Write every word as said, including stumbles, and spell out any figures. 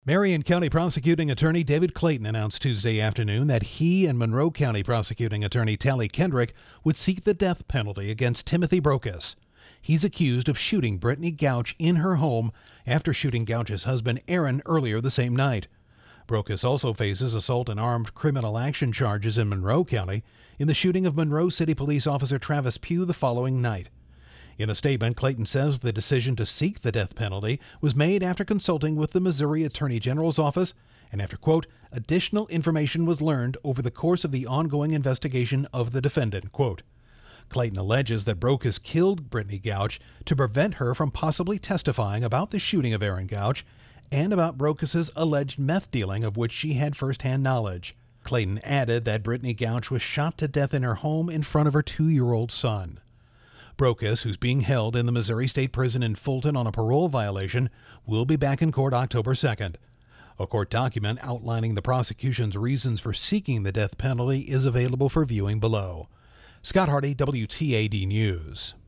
Marion County Prosecuting Attorney David Clayton announced Tuesday afternoon that he and Monroe County Prosecuting Attorney Tally Kendrick would seek the death penalty against Timothy Brokus. He's accused of shooting Brittany Gouch in her home after shooting Gouch's husband Aaron earlier the same night. Brokus also faces assault and armed criminal action charges in Monroe County in the shooting of Monroe City Police Officer Travis Pugh the following night. In a statement, Clayton says the decision to seek the death penalty was made after consulting with the Missouri Attorney General's office and after, quote, additional information was learned over the course of the ongoing investigation of the defendant, quote. Clayton alleges that Brokus killed Brittany Gouch to prevent her from possibly testifying about the shooting of Aaron Gouch and about Brokus's alleged meth dealing of which she had firsthand knowledge. Clayton added that Brittany Gouch was shot to death in her home in front of her two-year-old son. Brokus, who's being held in the Missouri State Prison in Fulton on a parole violation, will be back in court October second. A court document outlining the prosecution's reasons for seeking the death penalty is available for viewing below. Scott Hardy, W T A D News.